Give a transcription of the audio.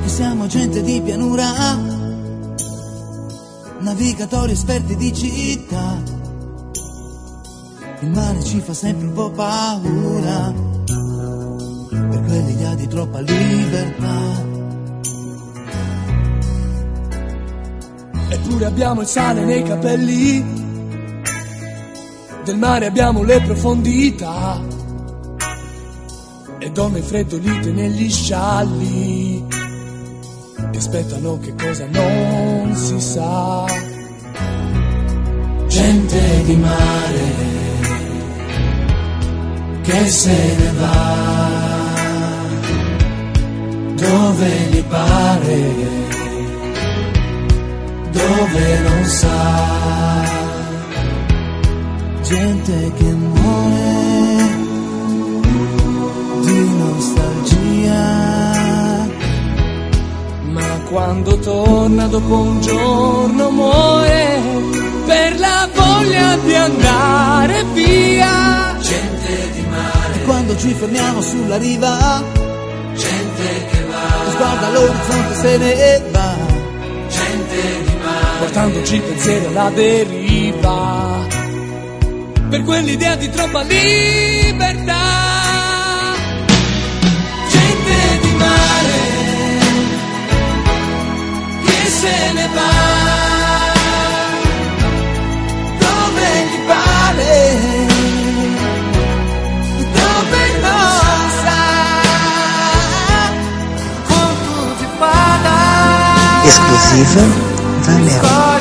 che siamo gente di pianura, navigatori esperti di città. Il mare ci fa sempre un po' paura, per quell'idea di troppa libertà. Eppure abbiamo il sale nei capelli, del mare abbiamo le profondità, e donne freddolite negli scialli che aspettano che cosa non si sa. Gente di mare che se ne va dove gli pare, dove non sa. Gente che muore di nostalgia, ma quando torna dopo un giorno muore per la voglia di andare via. Gente di mare, e quando ci fermiamo sulla riva, gente che va, sguarda l'orizzonte se ne va. Gente di mare, portandoci pensieri alla deriva, per quell'idea di troppa libertà. Gente di mare che se ne va dove gli pare, dove non sa, con tutti parla. Esclusiva Vanella.